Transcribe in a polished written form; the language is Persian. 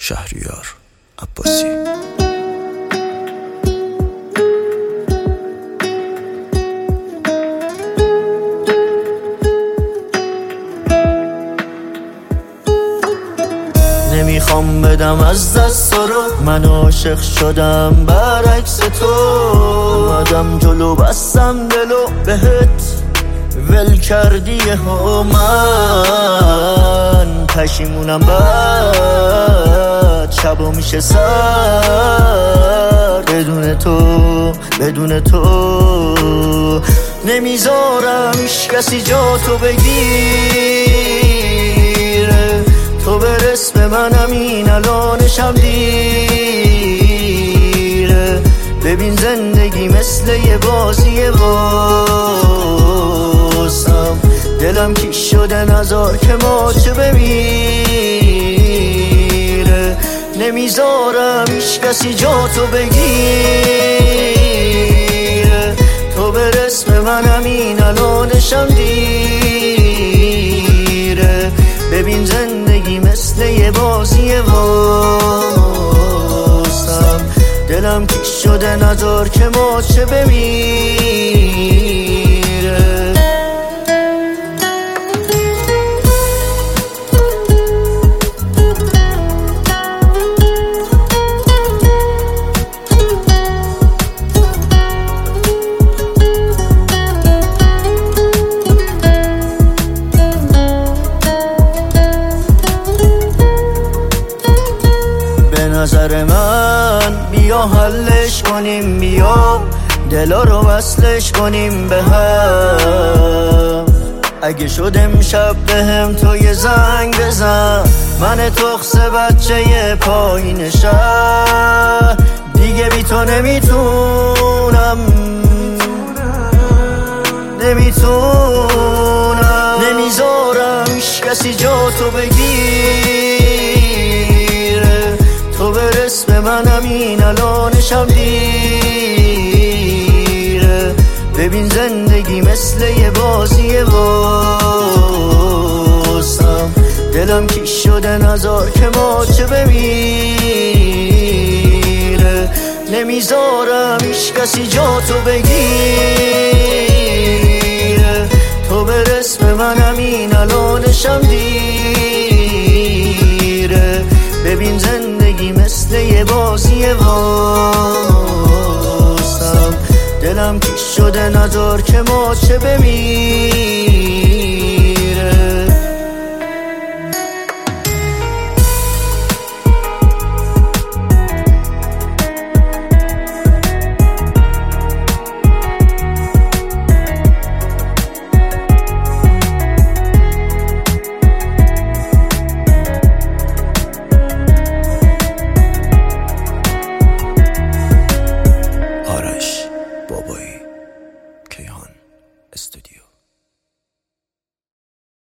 شهریار عباسی. نمیخوام بدم از دست رو، من عاشق شدم برعکس تو. اومدم جلو بستم دلو بهت ول کردی ها. من پشیمونم بعد شبا میشه سر بدون تو نمیذارم هیچ کسی جا تو بگیره. تو برس به منم این الانشم دیره. ببین زندگی مثل یه بازیه واسم، دلم کیش شده نزار که ماچه بمیره. نمیذارم هیچ کسی جا تو بگیره. تو برس به منم این الانشم دیره. ببین زندگی مثل یه بازیه واسم، دلم کیش شده نزار که ماچه بمیره. نظر من بیا حلش کنیم، بیا دلا رو وصلش کنیم به هم. اگه شد امشب بهم تو یه زنگ بزن، من تخصه بچه پایین شهر دیگه بی تو نمیتونم. نمیذارم هیچ کسی جا تو بگیره. تو برس به منم این الانشم دیره. ببین زندگی مثل یه بازیه واسم، دلم کیش شده نزار که ماچه بمیره. نمیذارم هیچ کسی جا تو بگیره. تو برس به منم این الانشم دیره. ببین زندگی مثل یه بازیه واسم، دلم کیش شده نزار که ماچه بمیره.